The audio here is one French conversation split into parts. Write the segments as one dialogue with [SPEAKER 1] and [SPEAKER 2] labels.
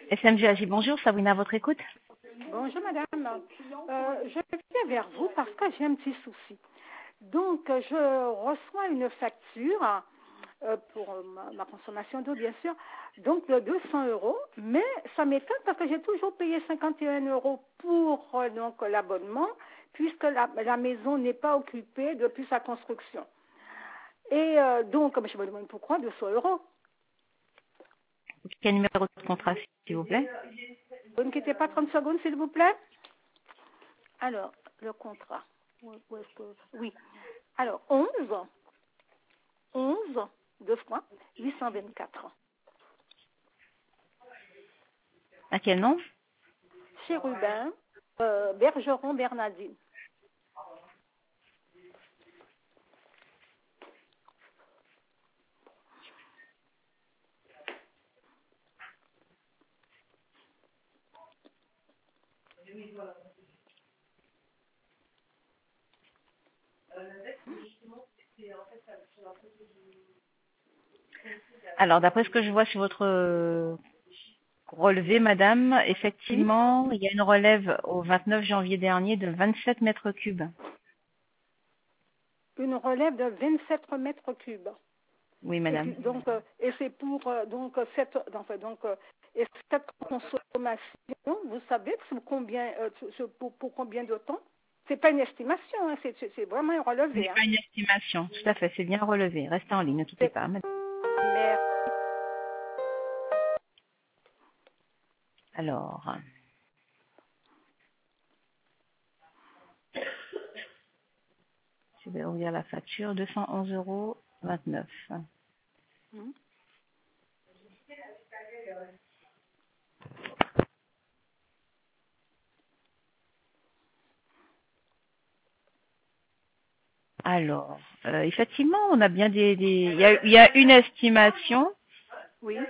[SPEAKER 1] SMGAJ, bonjour, Sabrina, à votre écoute.
[SPEAKER 2] Bonjour madame, je viens vers vous parce que j'ai un petit souci. Donc je reçois une facture pour ma consommation d'eau bien sûr, donc de 200 €, mais ça m'étonne parce que j'ai toujours payé 51 € pour donc l'abonnement puisque la maison n'est pas occupée depuis sa construction. Et donc je me demande pourquoi 200 €.
[SPEAKER 1] Quel numéro de contrat, s'il vous plaît?
[SPEAKER 2] Vous ne quittez pas 30 secondes s'il vous plaît. Alors, le contrat. Oui. Alors, 11, 2 fois, 824.
[SPEAKER 1] À quel nom?
[SPEAKER 2] Chez Rubin, Bergeron Bernardine.
[SPEAKER 1] Alors, d'après ce que je vois sur votre relevé, madame,
[SPEAKER 2] Oui.
[SPEAKER 1] effectivement, il y a une relève au 29 janvier dernier de 27 mètres cubes.
[SPEAKER 2] Une relève de 27 mètres cubes.
[SPEAKER 1] Oui,
[SPEAKER 2] Et
[SPEAKER 1] madame.
[SPEAKER 2] puis, donc, et c'est pour et cette consommation, vous savez pour combien, pour combien de temps? C'est pas une estimation, hein, c'est vraiment un
[SPEAKER 1] Ce
[SPEAKER 2] relevé.
[SPEAKER 1] n'est
[SPEAKER 2] Hein.
[SPEAKER 1] pas une estimation, tout à fait, c'est bien relevé. Restez en ligne, ne quittez pas, madame.
[SPEAKER 2] Mais,
[SPEAKER 1] Alors, je vais ouvrir la facture, 211,29 €.
[SPEAKER 2] hmm.
[SPEAKER 1] Alors, effectivement, on a bien il y a une estimation.
[SPEAKER 2] Oui.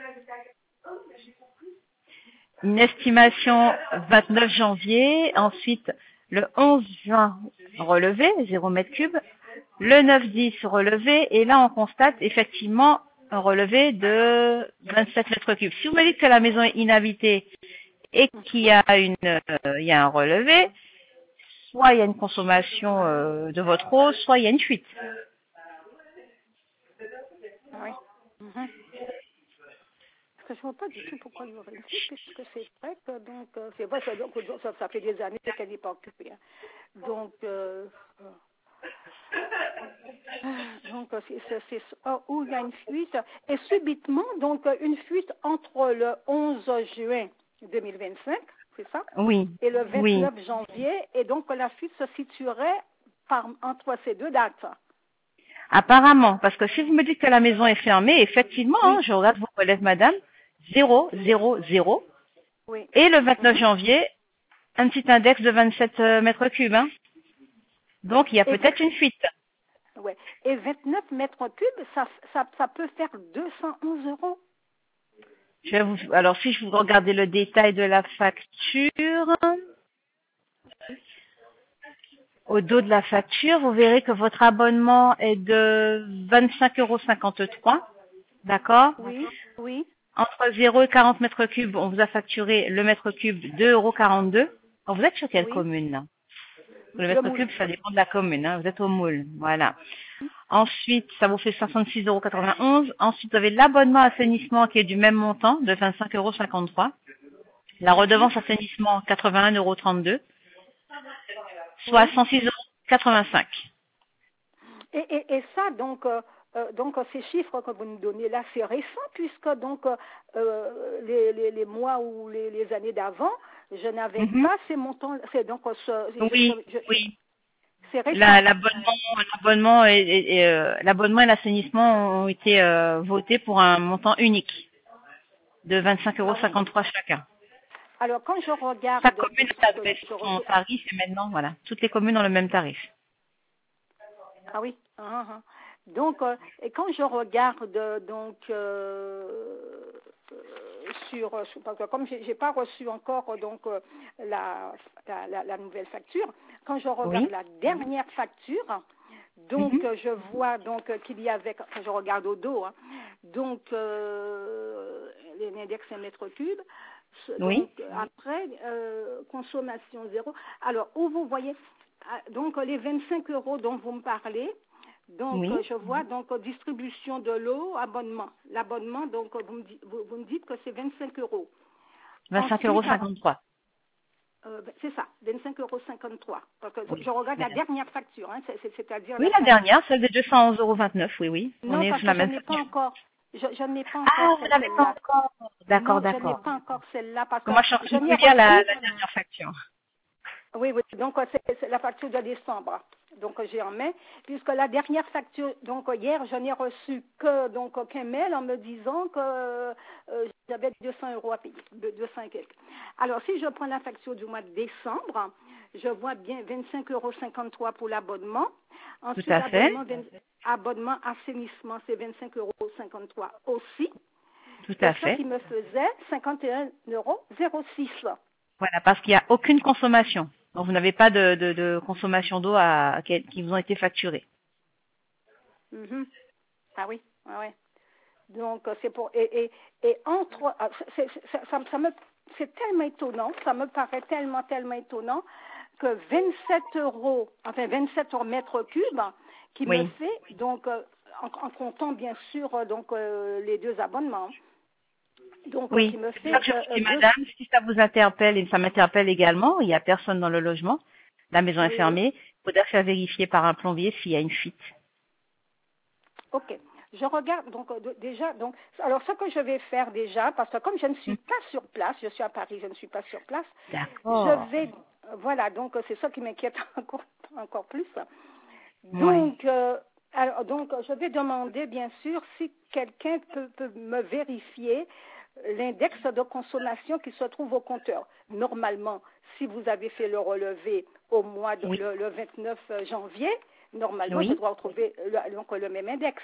[SPEAKER 1] Une estimation 29 janvier, ensuite le 11 juin relevé, 0 mètre cube, le 9-10 relevé, et là on constate effectivement un relevé de 27 mètres cubes. Si vous me dites que la maison est inhabitée et qu'il y a il y a un relevé, soit il y a une consommation de votre eau, soit il y a une fuite.
[SPEAKER 2] Oui. Mhm. Parce que je ne vois pas du tout pourquoi il y aurait une fuite, puisque c'est vrai que donc c'est vrai que donc, ça fait des années qu'elle n'est pas occupée. Hein. Donc où il y a une fuite et subitement donc une fuite entre le 11 juin 2025, c'est ça,
[SPEAKER 1] Oui,
[SPEAKER 2] et le
[SPEAKER 1] oui.
[SPEAKER 2] 29 janvier, et donc la fuite se situerait entre ces deux dates.
[SPEAKER 1] Apparemment, parce que si vous me dites que la maison est fermée, effectivement, hein,
[SPEAKER 2] Oui,
[SPEAKER 1] je regarde vos relèves, madame, 0, 0, 0.
[SPEAKER 2] oui.
[SPEAKER 1] Et le 29
[SPEAKER 2] Mhm.
[SPEAKER 1] janvier, un petit index de 27 mètres cubes. Hein. Donc, il y a
[SPEAKER 2] Et,
[SPEAKER 1] peut-être une fuite.
[SPEAKER 2] ouais. Et 29 mètres cubes, ça peut faire 211 €.
[SPEAKER 1] Alors, si je vous regardez le détail de la facture, au dos de la facture, vous verrez que votre abonnement est de 25,53 €. D'accord?
[SPEAKER 2] Oui, oui,
[SPEAKER 1] Entre 0 et 40 mètres cubes, on vous a facturé le mètre cube 2,42 €. Alors, vous êtes sur quelle
[SPEAKER 2] oui.
[SPEAKER 1] commune là? Le
[SPEAKER 2] Le
[SPEAKER 1] mètre
[SPEAKER 2] moule.
[SPEAKER 1] cube, ça dépend de la commune. Hein. Vous êtes au moule. Voilà. Ensuite, ça vous fait 66,91 €. Ensuite, vous avez l'abonnement assainissement qui est du même montant, de 25,53 €. La
[SPEAKER 2] Mhm.
[SPEAKER 1] redevance assainissement, 81,32 €, soit
[SPEAKER 2] Oui.
[SPEAKER 1] 106,85 €.
[SPEAKER 2] Et ça, donc ces chiffres que vous nous donnez là, c'est récent, puisque donc les mois ou les années d'avant, je n'avais
[SPEAKER 1] Mhm.
[SPEAKER 2] pas ces montants. C'est donc
[SPEAKER 1] Oui, oui.
[SPEAKER 2] c'est récent.
[SPEAKER 1] L'abonnement et l'assainissement ont été votés pour un montant unique de
[SPEAKER 2] Ah oui.
[SPEAKER 1] 25,53 € chacun.
[SPEAKER 2] Alors quand je
[SPEAKER 1] Chaque
[SPEAKER 2] regarde,
[SPEAKER 1] commune
[SPEAKER 2] puisque
[SPEAKER 1] a baissé
[SPEAKER 2] je
[SPEAKER 1] son
[SPEAKER 2] reçois.
[SPEAKER 1] tarif et maintenant, voilà, toutes les communes ont le même tarif.
[SPEAKER 2] Ah oui. Donc, et quand je regarde parce que comme j'ai pas reçu encore donc la nouvelle facture, quand je regarde
[SPEAKER 1] Oui.
[SPEAKER 2] la dernière facture, donc
[SPEAKER 1] Mhm.
[SPEAKER 2] je vois donc qu'il y avait, quand je regarde au dos, hein, donc l'index est mètre cube,
[SPEAKER 1] Oui.
[SPEAKER 2] Donc, après, consommation zéro. Alors, où vous voyez, donc les 25 € dont vous me parlez, donc
[SPEAKER 1] Oui.
[SPEAKER 2] je vois donc distribution de l'eau, abonnement. L'abonnement, donc vous me dites que c'est 25 €.
[SPEAKER 1] 25,53 €.
[SPEAKER 2] C'est ça, 25,53 €. Parce que
[SPEAKER 1] Oui.
[SPEAKER 2] je regarde la
[SPEAKER 1] Madame.
[SPEAKER 2] dernière facture, hein, c'est-à-dire
[SPEAKER 1] Oui,
[SPEAKER 2] la
[SPEAKER 1] la
[SPEAKER 2] dernière.
[SPEAKER 1] dernière, celle de 211,29 €. Oui, oui. On
[SPEAKER 2] Non,
[SPEAKER 1] est
[SPEAKER 2] parce
[SPEAKER 1] sur
[SPEAKER 2] que
[SPEAKER 1] la
[SPEAKER 2] je
[SPEAKER 1] même
[SPEAKER 2] n'ai pas
[SPEAKER 1] facture.
[SPEAKER 2] encore, je n'ai pas encore
[SPEAKER 1] Ah, vous l'avez pas
[SPEAKER 2] celle-là.
[SPEAKER 1] encore. D'accord,
[SPEAKER 2] Non, je n'ai
[SPEAKER 1] d'accord.
[SPEAKER 2] pas encore celle-là parce que
[SPEAKER 1] Moi, je suis en
[SPEAKER 2] je
[SPEAKER 1] train de
[SPEAKER 2] n'ai
[SPEAKER 1] vous lire
[SPEAKER 2] reçu.
[SPEAKER 1] la dernière facture.
[SPEAKER 2] Oui, oui. Donc c'est la facture de décembre. Donc j'ai en mai, puisque la dernière facture, donc hier, je n'ai reçu qu'un mail en me disant que j'avais 200 € à payer, 200 et quelques. Alors si je prends la facture du mois de décembre, je vois bien 25,53 € pour l'abonnement.
[SPEAKER 1] Tout
[SPEAKER 2] Ensuite,
[SPEAKER 1] à fait.
[SPEAKER 2] abonnement assainissement, c'est 25,53 € aussi.
[SPEAKER 1] Tout
[SPEAKER 2] Et
[SPEAKER 1] à
[SPEAKER 2] ça
[SPEAKER 1] fait.
[SPEAKER 2] qui me faisait 51,06 €.
[SPEAKER 1] Voilà, parce qu'il n'y a aucune consommation. Donc, vous n'avez pas de consommation d'eau qui vous ont été facturées.
[SPEAKER 2] Mhm. Ah oui, ah ouais. Donc c'est pour et entre c'est tellement étonnant, ça me paraît tellement étonnant que 27 €, enfin 27 € mètres cubes qui me
[SPEAKER 1] Oui.
[SPEAKER 2] fait donc en comptant bien sûr donc les deux abonnements. Donc
[SPEAKER 1] Oui.
[SPEAKER 2] qui me
[SPEAKER 1] C'est pour ça
[SPEAKER 2] fait
[SPEAKER 1] que je vous dis,
[SPEAKER 2] deux.
[SPEAKER 1] madame, si ça vous interpelle et ça m'interpelle également, il n'y a personne dans le logement, la maison est
[SPEAKER 2] Oui, oui.
[SPEAKER 1] fermée, il faudra faire vérifier par un plombier s'il y a une fuite.
[SPEAKER 2] OK. Je regarde donc déjà donc alors ce que je vais faire déjà parce que comme je ne suis pas sur place, je suis à Paris, je ne suis pas sur place,
[SPEAKER 1] D'accord.
[SPEAKER 2] je vais voilà donc c'est ça qui m'inquiète encore plus.
[SPEAKER 1] Oui.
[SPEAKER 2] Donc alors donc je vais demander bien sûr si quelqu'un peut me vérifier l'index de consommation qui se trouve au compteur. Normalement, si vous avez fait le relevé au mois de,
[SPEAKER 1] Oui.
[SPEAKER 2] le 29 janvier, normalement je
[SPEAKER 1] Oui.
[SPEAKER 2] dois retrouver donc le même index.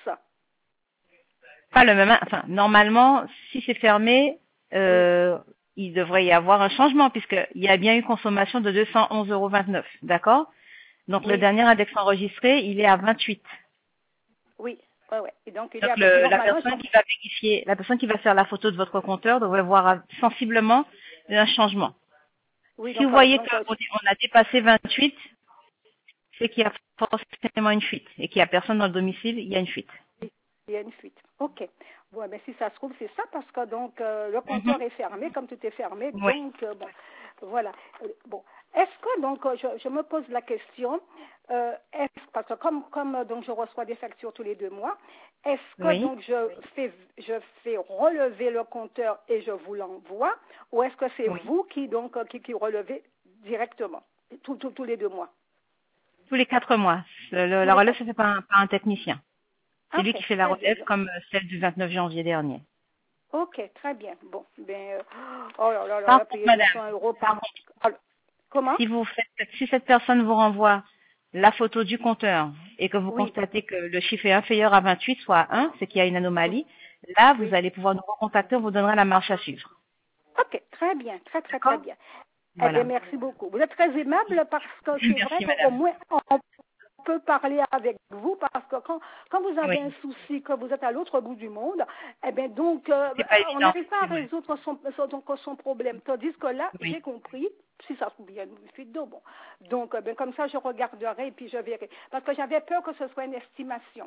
[SPEAKER 1] Pas le même, enfin, normalement, si c'est fermé,
[SPEAKER 2] Oui,
[SPEAKER 1] il devrait y avoir un changement puisqu'il y a bien eu consommation de 211,29 €. D'accord? Donc, le
[SPEAKER 2] oui,
[SPEAKER 1] dernier index enregistré, il est à 28.
[SPEAKER 2] oui, ouais, ouais. Et donc il y
[SPEAKER 1] Donc
[SPEAKER 2] a
[SPEAKER 1] la
[SPEAKER 2] normalement
[SPEAKER 1] personne qui va vérifier, la personne qui va faire la photo de votre compteur devrait voir sensiblement un changement.
[SPEAKER 2] oui
[SPEAKER 1] Si vous
[SPEAKER 2] donc
[SPEAKER 1] voyez qu'on a dépassé 28, c'est qu'il y a forcément une fuite et qu'il n'y a personne dans le domicile, il y a une fuite.
[SPEAKER 2] il y a une fuite. Ok. Bon, ben si ça se trouve c'est ça parce que donc le
[SPEAKER 1] Mhm.
[SPEAKER 2] compteur est fermé, comme tout est fermé,
[SPEAKER 1] Oui,
[SPEAKER 2] donc bon, voilà. Bon, est-ce que donc je me pose la question, parce que comme donc je reçois des factures tous les 2 mois, est-ce que
[SPEAKER 1] oui,
[SPEAKER 2] donc je fais relever le compteur et je vous l'envoie, ou est-ce que c'est
[SPEAKER 1] oui.
[SPEAKER 2] vous qui donc qui relevez directement tous les 2 mois?
[SPEAKER 1] Tous les 4 mois.
[SPEAKER 2] Tous
[SPEAKER 1] La
[SPEAKER 2] les
[SPEAKER 1] relève
[SPEAKER 2] 4.
[SPEAKER 1] se fait par un technicien. C'est lui
[SPEAKER 2] Ok,
[SPEAKER 1] qui fait la
[SPEAKER 2] très bien.
[SPEAKER 1] relève comme celle du 29 janvier dernier.
[SPEAKER 2] Ok, très bien. Bon, ben, oh là là,
[SPEAKER 1] Par
[SPEAKER 2] là,
[SPEAKER 1] contre,
[SPEAKER 2] payer
[SPEAKER 1] madame,
[SPEAKER 2] 200 €
[SPEAKER 1] par
[SPEAKER 2] par.
[SPEAKER 1] contre,
[SPEAKER 2] Alors, comment?
[SPEAKER 1] si cette personne vous renvoie la photo du compteur et que vous
[SPEAKER 2] Oui,
[SPEAKER 1] constatez que le chiffre est inférieur à 28, soit à 1, c'est qu'il y a une
[SPEAKER 2] oui,
[SPEAKER 1] anomalie, là, vous
[SPEAKER 2] oui.
[SPEAKER 1] allez pouvoir nous recontacter, on vous donnera la marche à suivre.
[SPEAKER 2] Ok, très bien, très
[SPEAKER 1] D'accord?
[SPEAKER 2] bien. Eh bien,
[SPEAKER 1] Voilà.
[SPEAKER 2] merci beaucoup. Vous êtes très aimable parce que c'est vrai
[SPEAKER 1] Merci,
[SPEAKER 2] qu'au
[SPEAKER 1] madame.
[SPEAKER 2] moins on peut parler avec vous parce que quand vous avez un
[SPEAKER 1] Oui,
[SPEAKER 2] souci, que vous êtes à l'autre bout du monde, eh bien donc
[SPEAKER 1] c'est pas
[SPEAKER 2] on
[SPEAKER 1] évident,
[SPEAKER 2] n'arrive pas à
[SPEAKER 1] c'est vrai.
[SPEAKER 2] résoudre son problème. Tandis que là,
[SPEAKER 1] Oui.
[SPEAKER 2] j'ai compris, si ça se trouve bien une fuite d'eau, bon. Donc ben, comme ça, je regarderai et puis je verrai. Parce que j'avais peur que ce soit une estimation.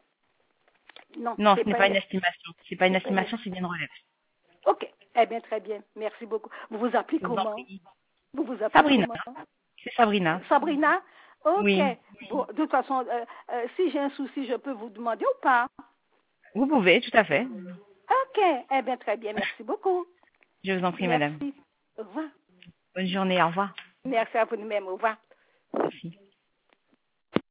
[SPEAKER 2] Non,
[SPEAKER 1] Non,
[SPEAKER 2] c'est
[SPEAKER 1] ce n'est
[SPEAKER 2] pas
[SPEAKER 1] pas
[SPEAKER 2] une
[SPEAKER 1] une estimation. C'est pas une
[SPEAKER 2] c'est pas une
[SPEAKER 1] estimation, c'est bien une relève.
[SPEAKER 2] Ok, eh bien très bien, merci beaucoup. Vous vous appelez
[SPEAKER 1] Je vous en
[SPEAKER 2] comment?
[SPEAKER 1] prie.
[SPEAKER 2] Vous vous appelez
[SPEAKER 1] Sabrina.
[SPEAKER 2] comment?
[SPEAKER 1] C'est Sabrina.
[SPEAKER 2] Sabrina? Ok.
[SPEAKER 1] Oui.
[SPEAKER 2] Bon, de toute façon, si j'ai un souci, je peux vous demander ou pas?
[SPEAKER 1] Vous pouvez, tout à fait.
[SPEAKER 2] Ok. Eh bien, très bien. Merci beaucoup.
[SPEAKER 1] Je vous en prie, madame.
[SPEAKER 2] Merci. Au revoir.
[SPEAKER 1] Bonne journée, au revoir.
[SPEAKER 2] Merci à vous de même. Au revoir.
[SPEAKER 1] Merci.